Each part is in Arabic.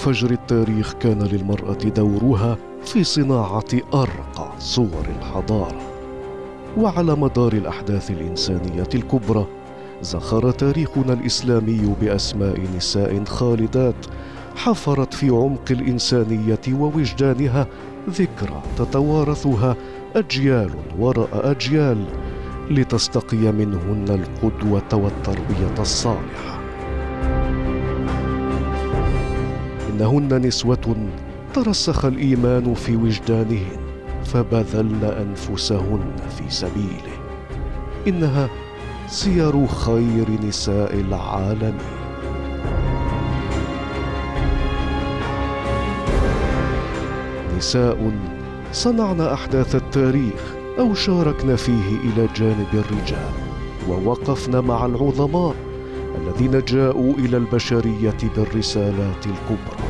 فجر التاريخ كان للمرأة دورها في صناعة أرقى صور الحضارة. وعلى مدار الأحداث الإنسانية الكبرى زخر تاريخنا الإسلامي بأسماء نساء خالدات حفرت في عمق الإنسانية ووجدانها ذكرى تتوارثها أجيال وراء أجيال لتستقي منهن القدوة والتربية الصالحة. إنهن نسوة ترسخ الإيمان في وجدانهن فبذلن أنفسهن في سبيله. إنها سير خير نساء العالمين. نساء صنعن أحداث التاريخ أو شاركن فيه إلى جانب الرجال، ووقفن مع العظماء الذين جاءوا إلى البشرية بالرسالات الكبرى.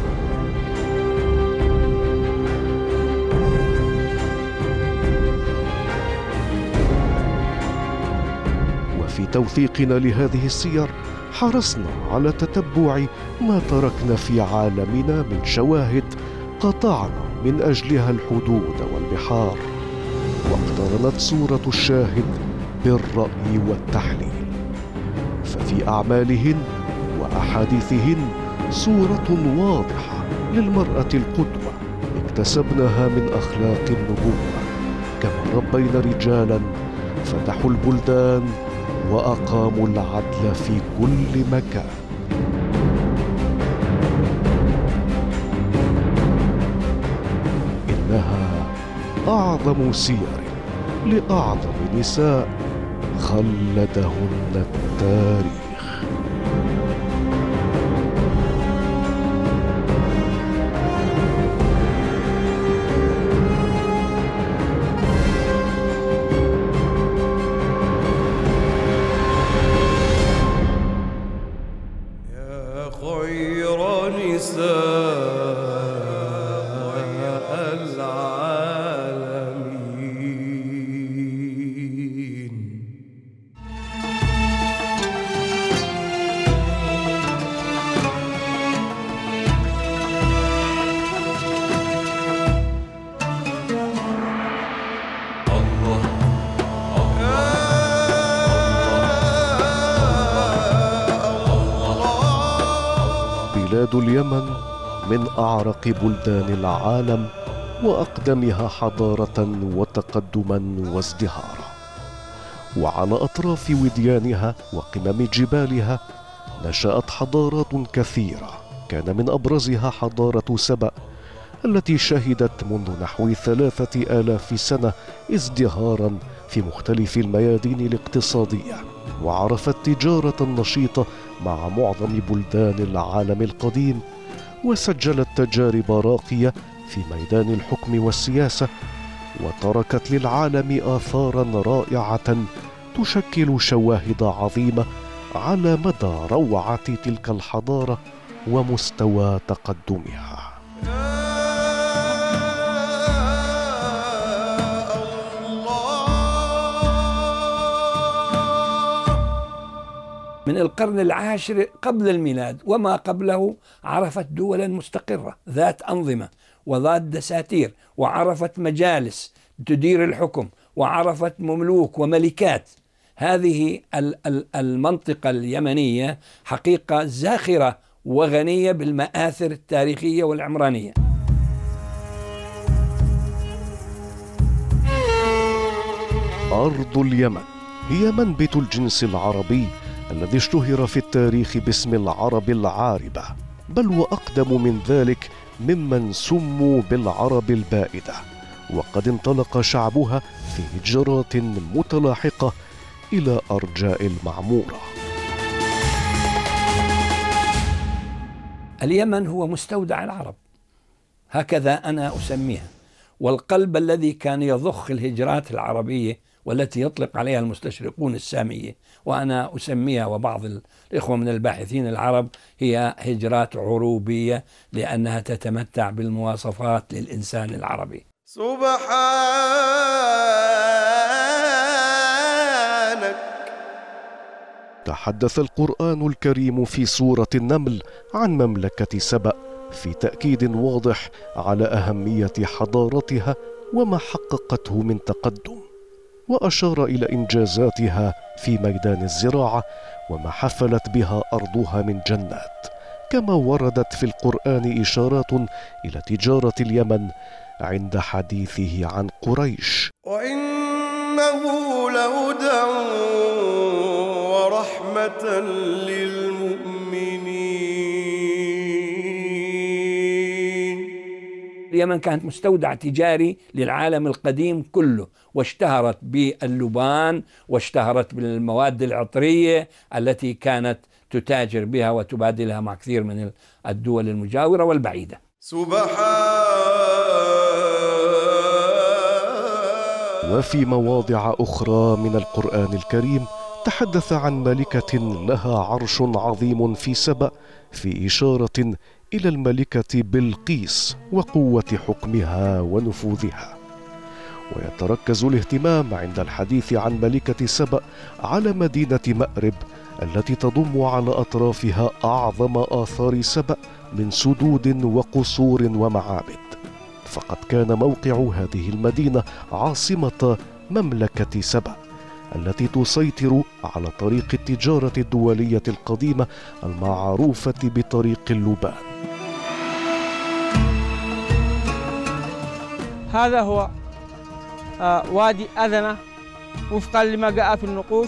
وفي توثيقنا لهذه السير حرصنا على تتبع ما تركنا في عالمنا من شواهد قطعنا من أجلها الحدود والبحار، واقترنت صورة الشاهد بالرأي والتحليل. ففي أعمالهن وأحاديثهن صورة واضحة للمرأة القدوة اكتسبناها من أخلاق النبوة، كما ربينا رجالا فتحوا البلدان وأقاموا العدل في كل مكان. إنها أعظم سير لأعظم نساء خلدهن التاريخ. يا خير نساء بلاد اليمن من أعرق بلدان العالم وأقدمها حضارة وتقدما وازدهارا، وعلى أطراف وديانها وقمم جبالها نشأت حضارات كثيرة، كان من أبرزها حضارة سبأ التي شهدت منذ نحو 3000 سنة ازدهارا في مختلف الميادين الاقتصادية، وعرفت تجارة نشيطة مع معظم بلدان العالم القديم، وسجلت تجارب راقية في ميدان الحكم والسياسة، وتركت للعالم آثارا رائعة تشكل شواهد عظيمة على مدى روعة تلك الحضارة ومستوى تقدمها. من القرن العاشر قبل الميلاد وما قبله عرفت دولا مستقرة ذات أنظمة وذات دساتير، وعرفت مجالس تدير الحكم، وعرفت مملوك وملكات. هذه المنطقة اليمنية حقيقة زاخرة وغنية بالمآثر التاريخية والعمرانية. أرض اليمن هي منبت الجنس العربي الذي اشتهر في التاريخ باسم العرب العاربة، بل وأقدم من ذلك ممن سموا بالعرب البائدة، وقد انطلق شعبها في هجرات متلاحقة إلى أرجاء المعمورة. اليمن هو مستودع العرب، هكذا أنا أسميها، والقلب الذي كان يضخ الهجرات العربية والتي يطلق عليها المستشرقون السامية، وأنا أسميها وبعض الإخوة من الباحثين العرب هي هجرات عروبية، لأنها تتمتع بالمواصفات للإنسان العربي. سبحانك. تحدث القرآن الكريم في سورة النمل عن مملكة سبأ في تأكيد واضح على أهمية حضارتها وما حققته من تقدم، وأشار إلى إنجازاتها في ميدان الزراعة وما حفلت بها أرضها من جنات، كما وردت في القرآن إشارات إلى تجارة اليمن عند حديثه عن قريش. وإنه لهدى ورحمة للمؤمنين. اليمن كانت مستودع تجاري للعالم القديم كله، واشتهرت باللبان واشتهرت بالمواد العطرية التي كانت تتاجر بها وتبادلها مع كثير من الدول المجاورة والبعيدة. وفي مواضع أخرى من القرآن الكريم تحدث عن ملكة لها عرش عظيم في سبأ، في إشارة إلى الملكة بلقيس وقوة حكمها ونفوذها. ويتركز الاهتمام عند الحديث عن ملكة سبأ على مدينة مأرب التي تضم على أطرافها أعظم آثار سبأ من سدود وقصور ومعابد، فقد كان موقع هذه المدينة عاصمة مملكة سبأ التي تسيطر على طريق التجارة الدولية القديمة المعروفة بطريق اللبان. هذا هو وادي أذنة وفقا لما جاء في النقوش،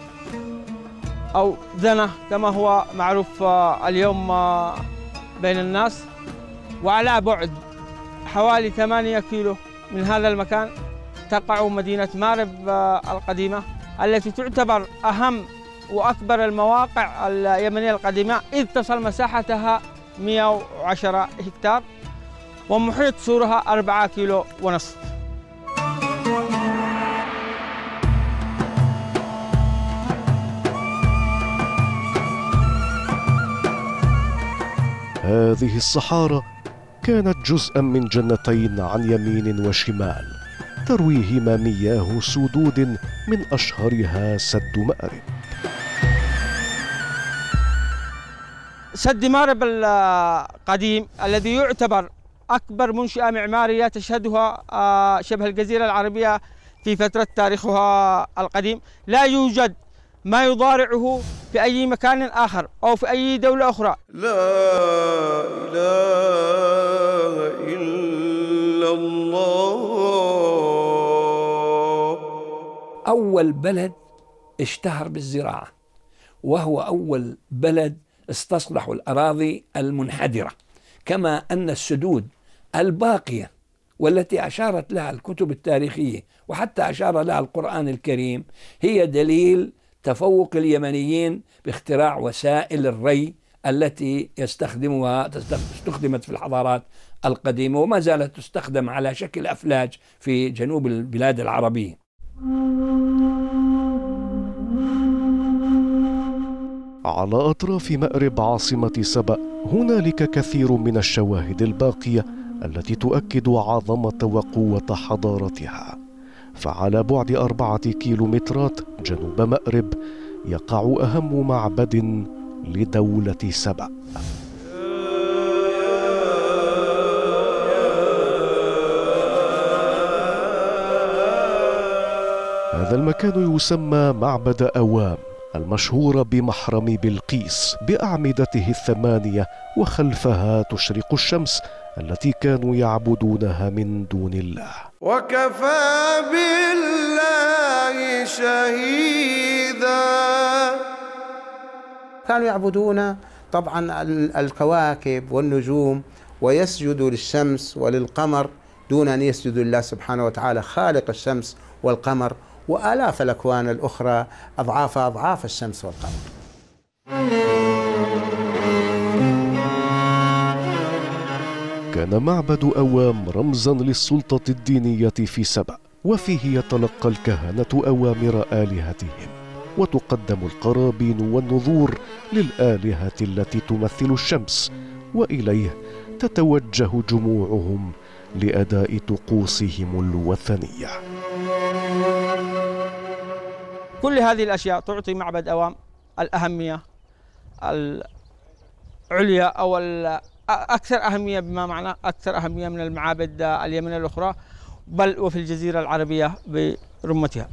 أو ذنة كما هو معروف اليوم بين الناس. وعلى بعد حوالي 8 كيلو من هذا المكان تقع مدينة مأرب القديمة، التي تعتبر أهم وأكبر المواقع اليمنية القديمة، إذ تصل مساحتها 110 هكتار ومحيط سورها 4 كيلو ونصف. هذه الصحارى كانت جزءا من جنتين عن يمين وشمال ترويهما مياه سدود من أشهرها سد مأرب. سد مأرب القديم الذي يعتبر أكبر منشأة معمارية تشهدها شبه الجزيرة العربية في فترة تاريخها القديم، لا يوجد ما يضارعه في أي مكان آخر أو في أي دولة أخرى. لا إله إلا الله. أول بلد اشتهر بالزراعة، وهو أول بلد استصلح الأراضي المنحدرة، كما أن السدود الباقية والتي أشارت لها الكتب التاريخية وحتى أشار لها القرآن الكريم هي دليل تفوق اليمنيين باختراع وسائل الري التي استخدمت في الحضارات القديمة وما زالت تستخدم على شكل أفلاج في جنوب البلاد العربية. على أطراف مأرب عاصمة سبأ هنالك كثير من الشواهد الباقية التي تؤكد عظمة وقوة حضارتها. فعلى بعد 4 كيلومترات جنوب مأرب يقع أهم معبد لدولة سبأ. هذا المكان يسمى معبد أوام، المشهور بمحرم بلقيس بأعمدته 8، وخلفها تشرق الشمس التي كانوا يعبدونها من دون الله. وكفى بالله شهيدا. كانوا يعبدون طبعا الكواكب والنجوم، ويسجدوا للشمس وللقمر دون أن يسجدوا لله سبحانه وتعالى خالق الشمس والقمر وآلاف الأكوان الأخرى أضعاف الشمس والقمر. كان معبد أوام رمزا للسلطة الدينية في سبأ، وفيه يتلقى الكهنة أوامر آلهتهم، وتقدم القرابين والنذور للآلهة التي تمثل الشمس، وإليه تتوجه جموعهم لأداء طقوسهم الوثنية. كل هذه الأشياء تعطي معبد أوام الأهمية العليا أو أكثر أهمية، بما معنى أكثر أهمية من المعابد اليمنية الأخرى، بل وفي الجزيرة العربية برمتها.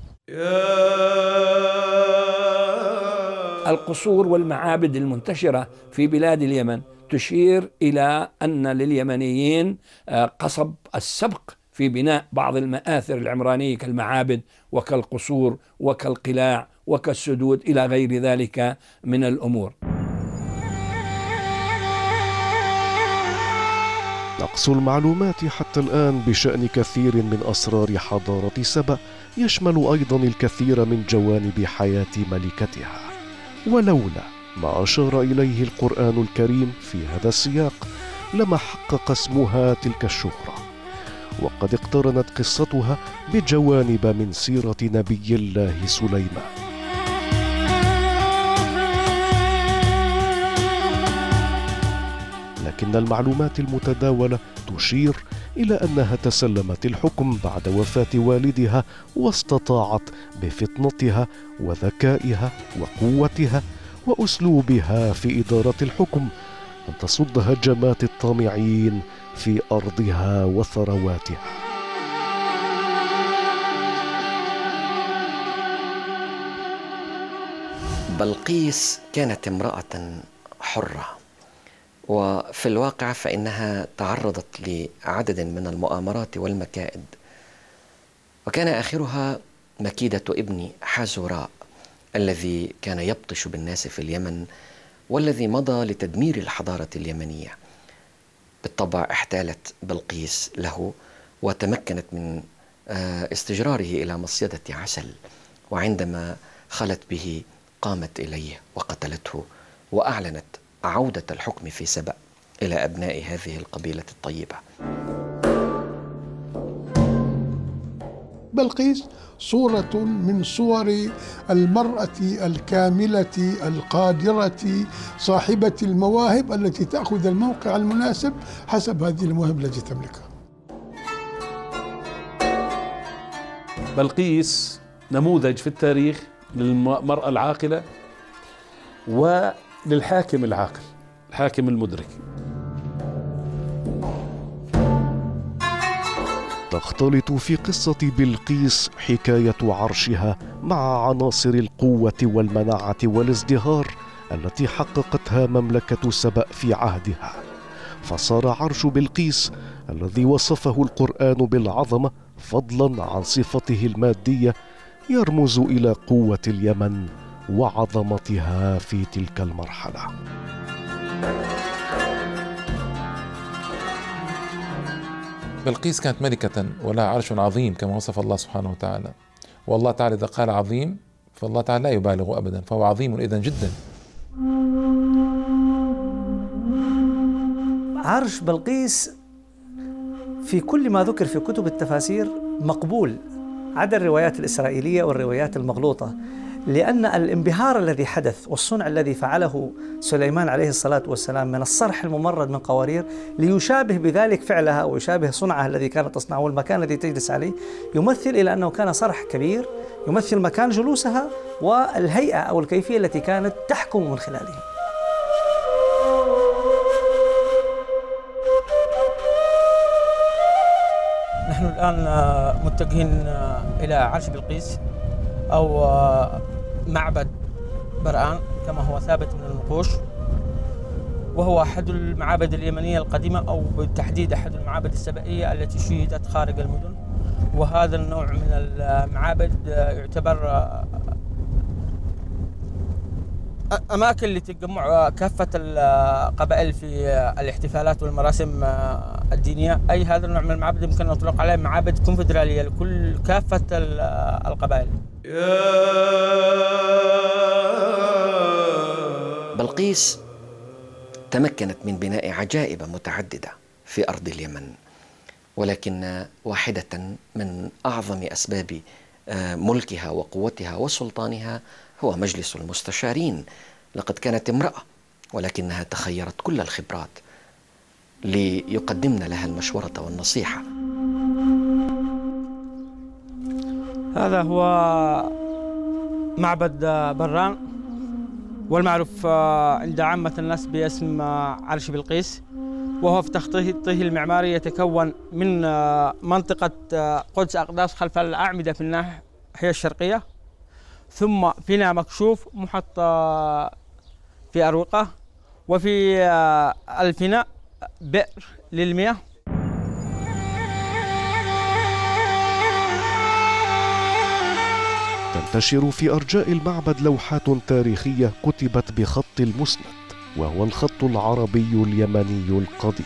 القصور والمعابد المنتشرة في بلاد اليمن تشير إلى أن لليمنيين قصب السبق في بناء بعض المآثر العمرانية كالمعابد وكالقصور وكالقلاع وكالسدود إلى غير ذلك من الأمور. نقص المعلومات حتى الآن بشأن كثير من أسرار حضارة سبأ يشمل أيضا الكثير من جوانب حياة ملكتها، ولولا ما أشار إليه القرآن الكريم في هذا السياق لما حقق اسمها تلك الشهرة. وقد اقترنت قصتها بجوانب من سيرة نبي الله سليمان. لكن المعلومات المتداولة تشير إلى أنها تسلمت الحكم بعد وفاة والدها، واستطاعت بفطنتها وذكائها وقوتها وأسلوبها في إدارة الحكم أن تصد هجمات الطامعين في أرضها وثرواتها. بلقيس كانت امرأة حرة، وفي الواقع فإنها تعرضت لعدد من المؤامرات والمكائد، وكان آخرها مكيدة ابن حازوراء الذي كان يبطش بالناس في اليمن، والذي مضى لتدمير الحضارة اليمنية. بالطبع احتالت بلقيس له وتمكنت من استجراره إلى مصيدة عسل، وعندما خلت به قامت إليه وقتلته، وأعلنت عودة الحكم في سبأ إلى أبناء هذه القبيلة الطيبة. بلقيس صورة من صور المرأة الكاملة القادرة صاحبة المواهب التي تأخذ الموقع المناسب حسب هذه المواهب التي تملكها. بلقيس نموذج في التاريخ للمرأة العاقلة وللحاكم العاقل، الحاكم المدرك. تختلط في قصة بلقيس حكاية عرشها مع عناصر القوة والمناعة والازدهار التي حققتها مملكة سبأ في عهدها، فصار عرش بلقيس الذي وصفه القرآن بالعظمة فضلا عن صفته المادية يرمز إلى قوة اليمن وعظمتها في تلك المرحلة. بلقيس كانت ملكة ولها عرش عظيم كما وصف الله سبحانه وتعالى، والله تعالى إذا قال عظيم فالله تعالى لا يبالغ أبدا، فهو عظيم إذن جدا. عرش بلقيس في كل ما ذكر في كتب التفاسير مقبول، عدا الروايات الإسرائيلية والروايات المغلوطة، لأن الانبهار الذي حدث والصنع الذي فعله سليمان عليه الصلاة والسلام من الصرح الممرد من قوارير ليشابه بذلك فعلها ويشابه صنعها الذي كانت تصنعه والمكان الذي تجلس عليه، يمثل إلى أنه كان صرح كبير يمثل مكان جلوسها والهيئة أو الكيفية التي كانت تحكم من خلاله. نحن الآن متجهين إلى عرش بلقيس أو معبد برآن كما هو ثابت من النقوش، وهو أحد المعابد اليمنية القديمة، أو بالتحديد أحد المعابد السبائية التي شيدت خارج المدن. وهذا النوع من المعابد يعتبر أماكن لتجمع كافة القبائل في الاحتفالات والمراسم الدينية. أي هذا النوع من المعابد يمكن أن نطلق عليه معابد كونفدرالية لكل كافة القبائل. بلقيس تمكنت من بناء عجائب متعددة في أرض اليمن، ولكن واحدة من أعظم أسباب ملكها وقوتها وسلطانها هو مجلس المستشارين. لقد كانت امرأة ولكنها تخيرت كل الخبرات ليقدمن لها المشورة والنصيحة. هذا هو معبد بران، والمعروف عند عامة الناس باسم عرش بلقيس. وهو في تخطيطه المعماري يتكون من منطقة قدس أقداس خلف الأعمدة في الناحية الشرقية، ثم فناء مكشوف محط في أروقة، وفي الفناء بئر للمياه. تنتشر في أرجاء المعبد لوحات تاريخية كتبت بخط المسند، وهو الخط العربي اليمني القديم.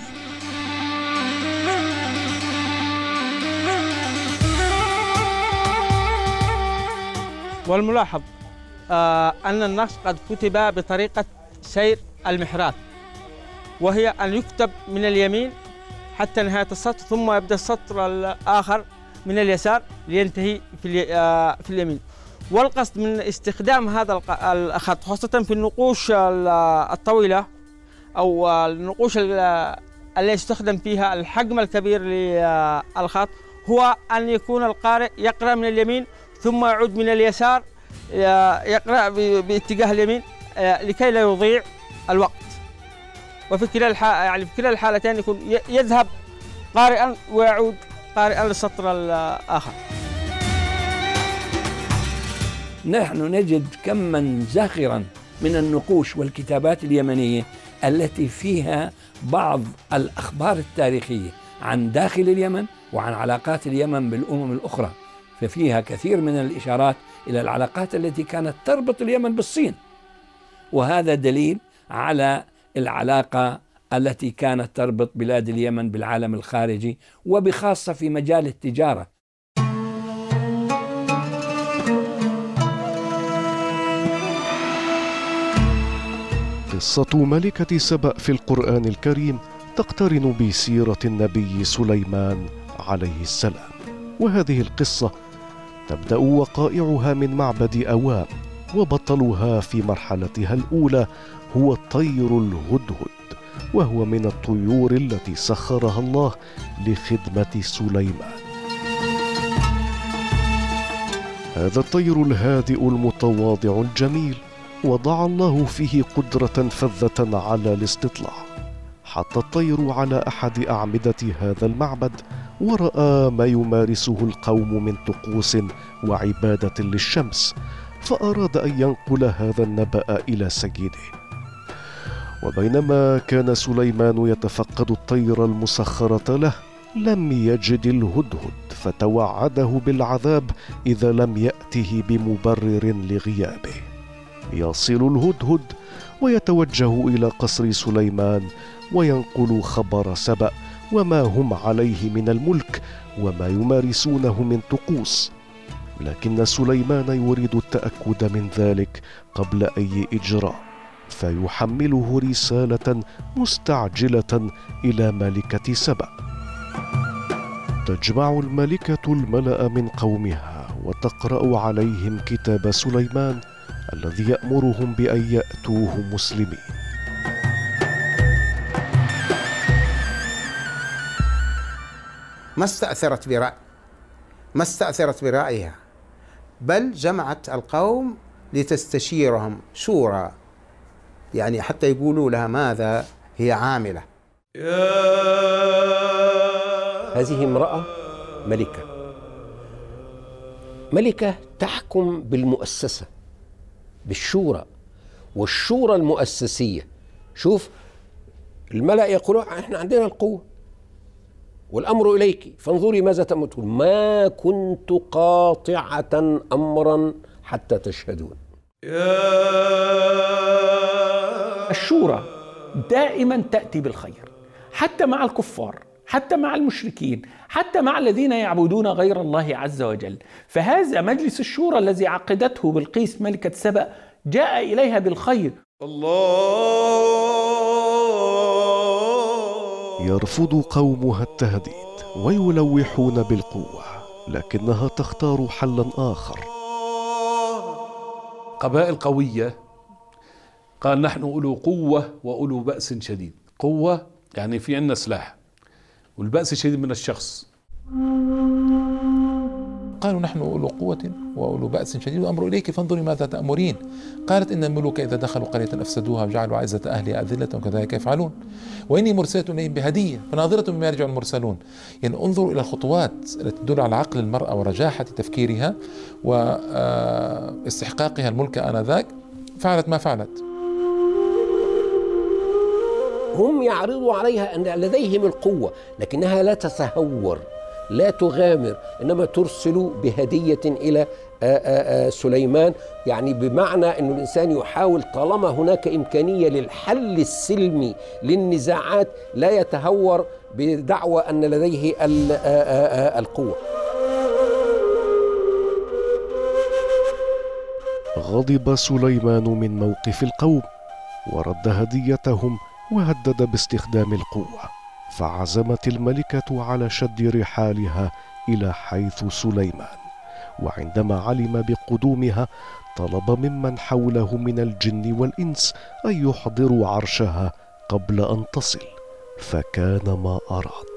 والملاحظ أن النص قد كتب بطريقة سير المحراث، وهي أن يكتب من اليمين حتى نهاية السطر، ثم يبدأ السطر الآخر من اليسار لينتهي في اليمين. والقصد من استخدام هذا الخط خاصة في النقوش الطويلة أو النقوش التي يستخدم فيها الحجم الكبير للخط هو أن يكون القارئ يقرأ من اليمين ثم يعود من اليسار يقرأ باتجاه اليمين لكي لا يضيع الوقت. وفي كلا الحالتين يكون يذهب قارئا ويعود قارئا للسطر الآخر. نحن نجد كما زاخرا من النقوش والكتابات اليمنية التي فيها بعض الأخبار التاريخية عن داخل اليمن وعن علاقات اليمن بالأمم الأخرى، ففيها كثير من الإشارات إلى العلاقات التي كانت تربط اليمن بالصين، وهذا دليل على العلاقة التي كانت تربط بلاد اليمن بالعالم الخارجي وبخاصة في مجال التجارة. قصة ملكة سبأ في القرآن الكريم تقترن بسيرة النبي سليمان عليه السلام، وهذه القصة تبدأ وقائعها من معبد أوام، وبطلها في مرحلتها الأولى هو الطير الهدهد، وهو من الطيور التي سخرها الله لخدمة سليمان. هذا الطير الهادئ المتواضع الجميل وضع الله فيه قدرة فذة على الاستطلاع. حط الطير على أحد أعمدة هذا المعبد ورأى ما يمارسه القوم من طقوس وعبادة للشمس، فأراد أن ينقل هذا النبأ إلى سيده. وبينما كان سليمان يتفقد الطير المسخرة له لم يجد الهدهد، فتوعده بالعذاب إذا لم يأته بمبرر لغيابه. يصل الهدهد ويتوجه إلى قصر سليمان وينقل خبر سبأ وما هم عليه من الملك وما يمارسونه من طقوس، لكن سليمان يريد التأكد من ذلك قبل أي إجراء، فيحمله رسالة مستعجلة إلى ملكة سبأ. تجمع الملكة الملأ من قومها وتقرأ عليهم كتاب سليمان الذي يأمرهم بأن يأتوه مسلمين. ما استأثرت برأيها، بل جمعت القوم لتستشيرهم شورى، يعني حتى يقولوا لها ماذا هي عاملة. هذه امرأة ملكة تحكم بالمؤسسة، بالشورى، والشورى المؤسسية. شوف الملأ يقولون احنا عندنا القوة والأمر إليك فانظري ماذا تأمرون، ما كنت قاطعة أمرا حتى تشهدون. الشورى دائما تأتي بالخير، حتى مع الكفار، حتى مع المشركين، حتى مع الذين يعبدون غير الله عز وجل. فهذا مجلس الشورى الذي عقدته بلقيس ملكة سبأ جاء إليها بالخير. يرفض قومها التهديد ويلوحون بالقوة، لكنها تختار حلا آخر. قبائل قوية، قال نحن أولو قوة وأولو بأس شديد. قوة يعني في عندنا سلاح، والبأس الشديد من الشخص. قالوا نحن أولو قوة وأولو بأس شديد وأمر إليك فانظري ماذا تأمرين. قالت إن الملوك إذا دخلوا قرية أفسدوها وجعلوا عزة أهلها أذلة وكذلك يفعلون وإني مرسلة إليهم بهدية فناظرة بما يرجع المرسلون. يعني انظروا إلى الخطوات التي تدل على عقل المرأة ورجاحة تفكيرها واستحقاقها الملك آنذاك، فعلت ما فعلت. هم يعرضوا عليها أن لديهم القوة لكنها لا تتهور لا تغامر، إنما ترسل بهدية إلى سليمان، يعني بمعنى أن الإنسان يحاول طالما هناك إمكانية للحل السلمي للنزاعات لا يتهور بدعوى أن لديه القوة. غضب سليمان من موقف القوم ورد هديتهم وهدد باستخدام القوة، فعزمت الملكة على شد رحالها إلى حيث سليمان، وعندما علم بقدومها طلب ممن حوله من الجن والإنس أن يحضروا عرشها قبل أن تصل، فكان ما أراد.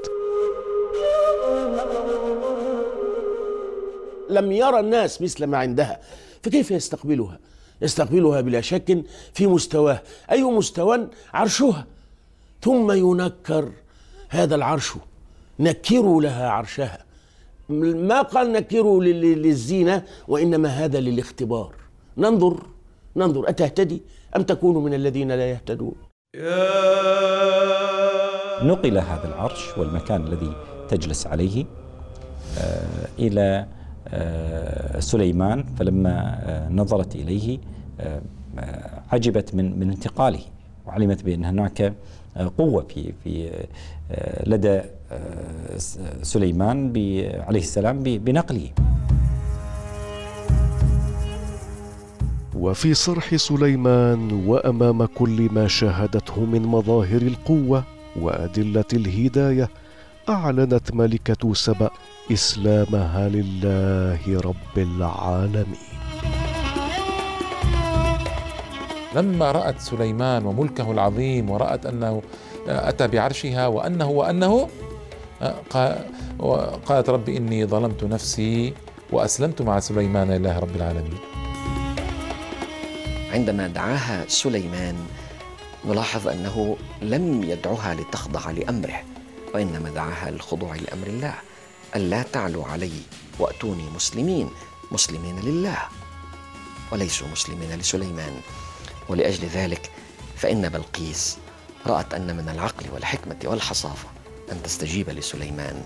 لم يرى الناس مثل ما عندها، فكيف يستقبلها؟ يستقبلها بلا شك في مستواه، أي مستوى؟ عرشها، ثم ينكر هذا العرش، نكروا لها عرشها، ما قال نكروا للزينة، وإنما هذا للاختبار. ننظر أتهتدي أم تكون من الذين لا يهتدون. نقل هذا العرش والمكان الذي تجلس عليه إلى سليمان، فلما نظرت إليه عجبت من انتقاله، وعلمت بأن هناك قوة في لدى سليمان عليه السلام بنقله. وفي صرح سليمان وأمام كل ما شاهدته من مظاهر القوة وأدلة الهداية، أعلنت ملكة سبأ إسلامها لله رب العالمين. لما رأت سليمان وملكه العظيم ورأت أنه أتى بعرشها وأنه قالت رب إني ظلمت نفسي وأسلمت مع سليمان لله رب العالمين. عندما دعاها سليمان نلاحظ أنه لم يدعها لتخضع لأمره، وإنما دعاها للخضوع لأمر الله، ألا تعلوا علي وأتوني مسلمين لله وليسوا مسلمين لسليمان. ولأجل ذلك فإن بلقيس رأت أن من العقل والحكمة والحصافة أن تستجيب لسليمان.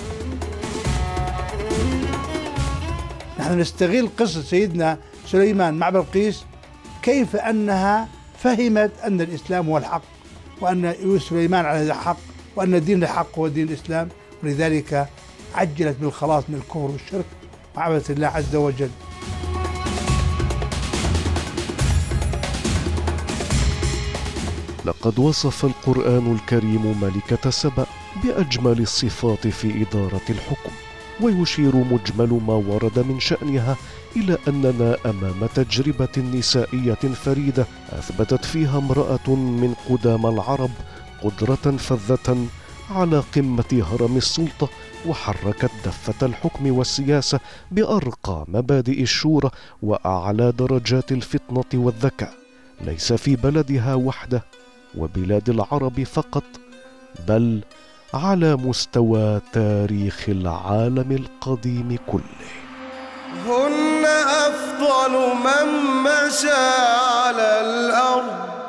نحن نستغل قصة سيدنا سليمان مع بلقيس، كيف أنها فهمت أن الإسلام هو الحق، وأن سليمان على الحق، وأن دين الحق هو دين الإسلام، ولذلك عجلت بالخلاص من الكفر والشرك وعبدت الله عز وجل. لقد وصف القرآن الكريم ملكة سبأ بأجمل الصفات في إدارة الحكم، ويشير مجمل ما ورد من شأنها إلى أننا أمام تجربة نسائية فريدة أثبتت فيها امرأة من قدامى العرب قدرة فذة على قمة هرم السلطة، وحركت دفة الحكم والسياسة بأرقى مبادئ الشورى وأعلى درجات الفطنة والذكاء، ليس في بلدها وحده وبلاد العرب فقط، بل على مستوى تاريخ العالم القديم كله. هن أفضل من مشى على الأرض